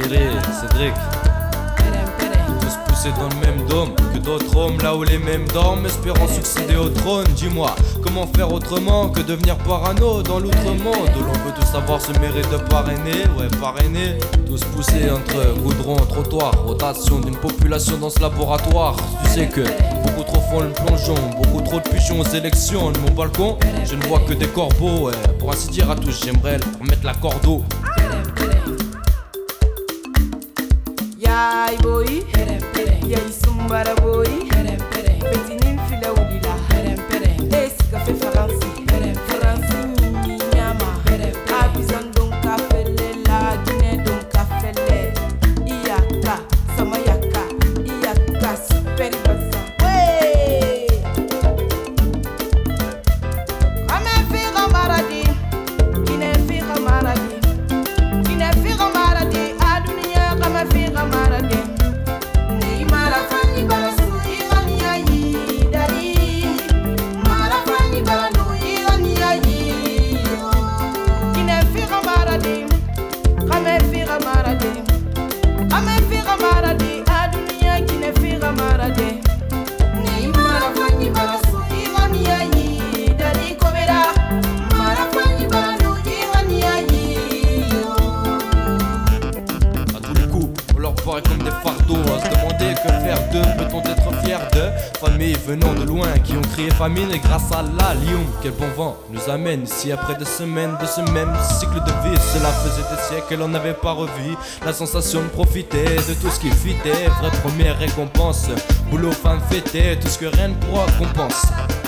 Thierry, Cédric. Tous poussés dans le même dôme que d'autres hommes, là où les mêmes dorment, espérant succéder au trône. Dis-moi, comment faire autrement que devenir parano dans l'outre-monde, où l'on peut tous avoir ce mérite de parrainer, ouais parrainer. Tous poussés entre goudron, trottoir, rotation d'une population dans ce laboratoire. Tu sais que beaucoup trop font le plongeon, beaucoup trop de pigeons aux élections. De mon balcon, je ne vois que des corbeaux, ouais. Pour ainsi dire à tous, j'aimerais leur mettre la corde au. Yai boy, yai sumbara boy, petit ninfila oulila, esika fait France ni nyama, abizan donc kafele la Guinée donc kafele, iyaka, samayaka, iyaka super baza. Ouais, Guinée fira maradi, Guinée fira maradi, Guinée fira maradi, adunia kama fira maradi. Ni marafani balasu irani ayi dari, marafani balanu irani ayi. Guinée fira maradi, kama fira maradi, kama fira maradi, adunia Guinée fira maradi. Ni marafani balasu irani ayi dari kobera, marafani balanu irani ayi. À tous les coups, on leur paraît comme des fardeaux. À se demander que faire d'eux, peut-on être fier de familles venant de loin qui ont crié famine. Et grâce à la Lyon, quel bon vent nous amène ici après des semaines de ce même cycle de vie. Cela faisait des siècles qu'elle n'en avait pas revu la sensation de profiter de tout ce qui fitait. Vraie première récompense, boulot, femme fêtée, tout ce que rien ne pourra compense.